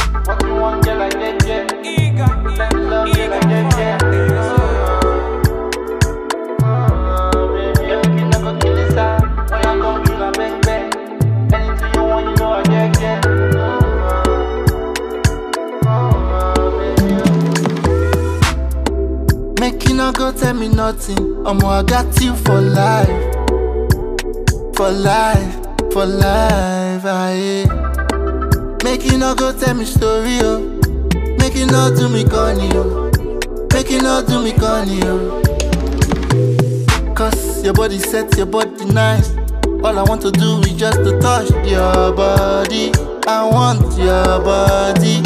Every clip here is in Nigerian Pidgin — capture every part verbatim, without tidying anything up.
What you want, girl, I get, yeah. Let me love, girl, I get, yeah. Uh, baby, you can never kill this out. When I come through, I bang, bang. Anything you want, you know I get, yeah. Make you not go tell me nothing. Omo, I got you for life. For life, for life, aye. Make you not go tell me story, oh. Make you not do me corny, oh. Make you not do me corny, oh. Cause your body set, your body nice. All I want to do is just to touch your body. I want your body.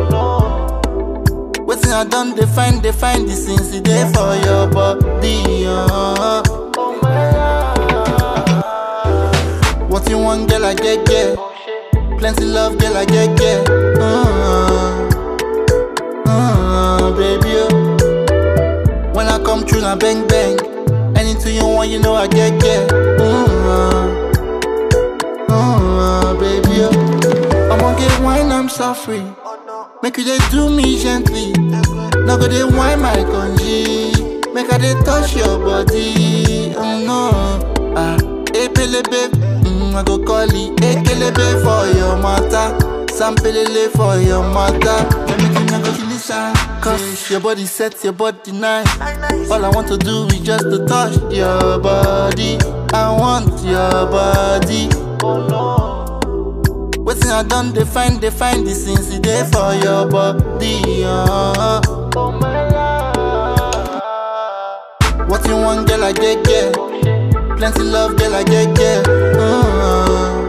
Waiting I done, they find, they find the things there for your body, uh. What you want, girl, I get, get. Plenty love, girl, I get, get. Uh, uh, baby, oh. When I come through, I bang, bang. Anything you want, you know I get, get. Uh, uh, baby, oh. I'ma get wine, I'm so free. Make you they do me gently. Now go they wine my congee. Make I they touch your body. Oh no. Ah, epelebe. Mm, I go call it ekelebe for your mata. Sampelele for your mata. Let me give you go kill this out. Cause your body set, your body nice. All I want to do is just to touch your body. I want your body. Oh no. Waiting I done, they find, they find the things there for your body, uh. Oh my love. What you want, girl, I get, get. Plenty love, girl, I get, get. Uh,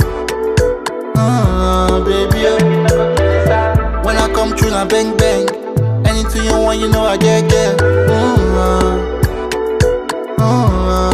uh, baby, oh. When I come through, I bang, bang. Anything you want, you know I get, get. Uh, uh,